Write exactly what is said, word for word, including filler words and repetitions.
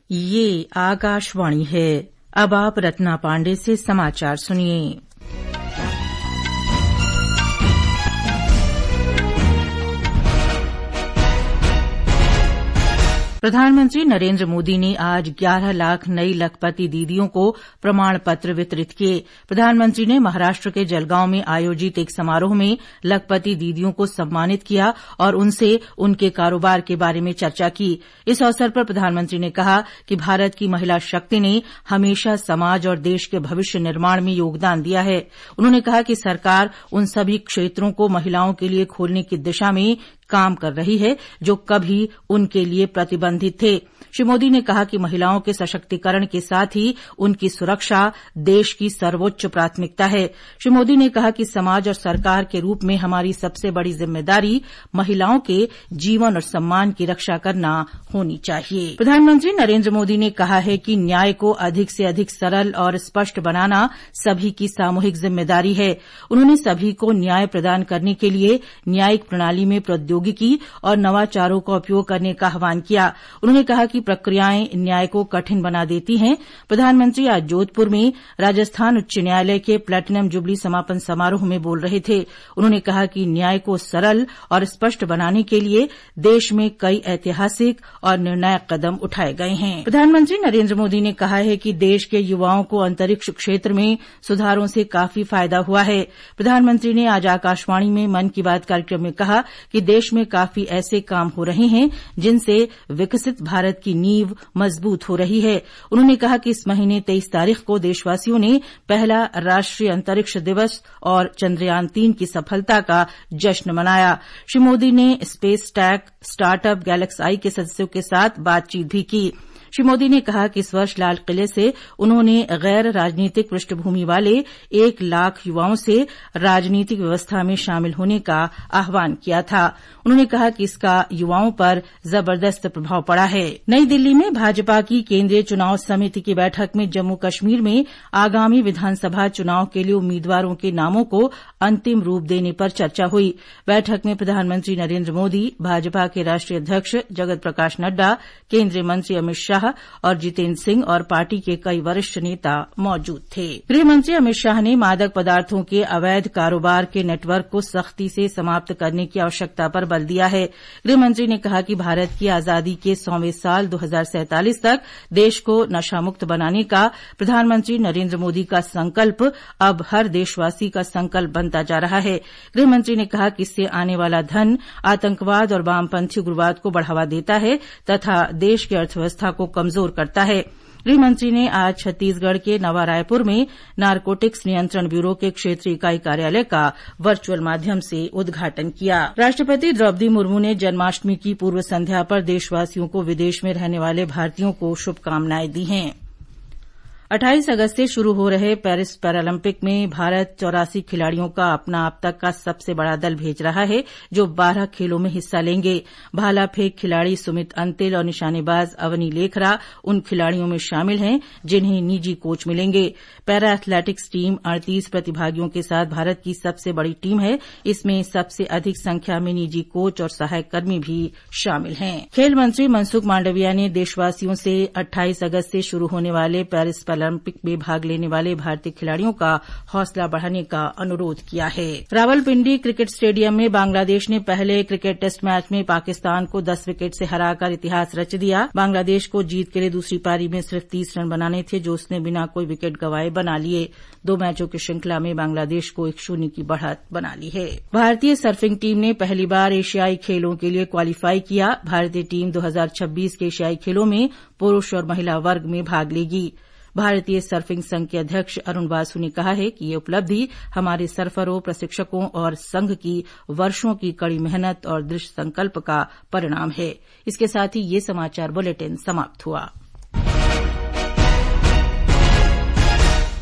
ये आकाशवाणी है। अब आप रत्ना पांडे से समाचार सुनिए। प्रधानमंत्री नरेंद्र मोदी ने आज ग्यारह लाख नई लखपति दीदियों को प्रमाण पत्र वितरित किए। प्रधानमंत्री ने महाराष्ट्र के जलगांव में आयोजित एक समारोह में लखपति दीदियों को सम्मानित किया और उनसे उनके कारोबार के बारे में चर्चा की। इस अवसर पर प्रधानमंत्री ने कहा कि भारत की महिला शक्ति ने हमेशा समाज और देश के भविष्य निर्माण में योगदान दिया है। उन्होंने कहा कि सरकार उन सभी क्षेत्रों को महिलाओं के लिए खोलने की दिशा में काम कर रही है जो कभी उनके लिए प्रतिबंधित थे। श्री मोदी ने कहा कि महिलाओं के सशक्तिकरण के साथ ही उनकी सुरक्षा देश की सर्वोच्च प्राथमिकता है। श्री मोदी ने कहा कि समाज और सरकार के रूप में हमारी सबसे बड़ी जिम्मेदारी महिलाओं के जीवन और सम्मान की रक्षा करना होनी चाहिए। प्रधानमंत्री नरेंद्र मोदी ने कहा है कि न्याय को अधिक से अधिक सरल और स्पष्ट बनाना सभी की सामूहिक जिम्मेदारी है। उन्होंने सभी को न्याय प्रदान करने के लिए न्यायिक प्रणाली में प्रौद्योगिकी और नवाचारों का उपयोग करने का आह्वान किया। उन्होंने कहा कि प्रक्रियाएं न्याय को कठिन बना देती हैं। प्रधानमंत्री आज जोधपुर में राजस्थान उच्च न्यायालय के प्लेटिनम जुबली समापन समारोह में बोल रहे थे। उन्होंने कहा कि न्याय को सरल और स्पष्ट बनाने के लिए देश में कई ऐतिहासिक और निर्णायक कदम उठाए गए हैं। प्रधानमंत्री नरेंद्र मोदी ने कहा है कि देश के युवाओं को अंतरिक्ष क्षेत्र में सुधारों से काफी फायदा हुआ है। प्रधानमंत्री ने आज आकाशवाणी में मन की बात कार्यक्रम में कहा कि देश में काफी ऐसे काम हो रहे हैं जिनसे विकसित भारत की नींव मजबूत हो रही है। उन्होंने कहा कि इस महीने तेईस तारीख को देशवासियों ने पहला राष्ट्रीय अंतरिक्ष दिवस और चंद्रयान तीन की सफलता का जश्न मनाया। श्री मोदी ने स्पेस टैक स्टार्टअप गैलेक्सी के सदस्यों के साथ बातचीत भी की। श्री मोदी ने कहा कि इस वर्ष लाल किले से उन्होंने गैर राजनीतिक पृष्ठभूमि वाले एक लाख युवाओं से राजनीतिक व्यवस्था में शामिल होने का आह्वान किया था। उन्होंने कहा कि इसका युवाओं पर जबरदस्त प्रभाव पड़ा है। नई दिल्ली में भाजपा की केंद्रीय चुनाव समिति की बैठक में जम्मू कश्मीर में आगामी विधानसभा चुनाव के लिए उम्मीदवारों के नामों को अंतिम रूप देने पर चर्चा हुई। बैठक में प्रधानमंत्री नरेंद्र मोदी, भाजपा के राष्ट्रीय अध्यक्ष जगत प्रकाश नड्डा, केंद्रीय मंत्री अमित शाह और जितेंद्र सिंह और पार्टी के कई वरिष्ठ नेता मौजूद थे। गृह मंत्री अमित शाह ने मादक पदार्थों के अवैध कारोबार के नेटवर्क को सख्ती से समाप्त करने की आवश्यकता पर बल दिया है। गृह मंत्री ने कहा कि भारत की आजादी के सौवें साल दो हजार सैंतालीस तक देश को नशामुक्त बनाने का प्रधानमंत्री नरेंद्र मोदी का संकल्प अब हर देशवासी का संकल्प बनता जा रहा है। गृह मंत्री ने कहा कि इससे आने वाला धन आतंकवाद और वामपंथी उग्रवाद को बढ़ावा देता है तथा देश की अर्थव्यवस्था को कमजोर करता है। गृह मंत्री ने आज छत्तीसगढ़ के नवा रायपुर में नारकोटिक्स नियंत्रण ब्यूरो के क्षेत्रीय इकाई कार्यालय का वर्चुअल माध्यम से उद्घाटन किया। राष्ट्रपति द्रौपदी मुर्मू ने जन्माष्टमी की पूर्व संध्या पर देशवासियों को विदेश में रहने वाले भारतीयों को शुभकामनाएं दी हैं। अट्ठाईस अगस्त से शुरू हो रहे पेरिस पैरालंपिक में भारत चौरासी खिलाड़ियों का अपना अब तक का सबसे बड़ा दल भेज रहा है जो बारह खेलों में हिस्सा लेंगे। भाला फेंक खिलाड़ी सुमित अंतिल और निशानेबाज अवनी लेखरा उन खिलाड़ियों में शामिल हैं जिन्हें निजी कोच मिलेंगे। पैरा एथलेटिक्स टीम अड़तीस प्रतिभागियों के साथ भारत की सबसे बड़ी टीम है। इसमें सबसे अधिक संख्या में निजी कोच और सहायक कर्मी भी शामिल हैं। खेल मंत्री मनसुख मांडविया ने देशवासियों से अट्ठाईस अगस्त से शुरू होने वाले पेरिस ओलंपिक में भाग लेने वाले भारतीय खिलाड़ियों का हौसला बढ़ाने का अनुरोध किया है। रावलपिंडी क्रिकेट स्टेडियम में बांग्लादेश ने पहले क्रिकेट टेस्ट मैच में पाकिस्तान को दस विकेट से हराकर इतिहास रच दिया। बांग्लादेश को जीत के लिए दूसरी पारी में सिर्फ तीस रन बनाने थे जो उसने बिना कोई विकेट गंवाए बना लिए। दो मैचों की श्रृंखला में बांग्लादेश को एक शून्य की बढ़त बना ली है। भारतीय सर्फिंग टीम ने पहली बार एशियाई खेलों के लिए क्वालीफाई किया। भारतीय टीम दो हजार छब्बीस के एशियाई खेलों में पुरूष और महिला वर्ग में भाग लेगी। भारतीय सर्फिंग संघ के अध्यक्ष अरुण बासु ने कहा है कि ये उपलब्धि हमारे सर्फरों, प्रशिक्षकों और संघ की वर्षों की कड़ी मेहनत और दृढ़ संकल्प का परिणाम है। इसके साथ ही ये समाचार बुलेटिन समाप्त हुआ।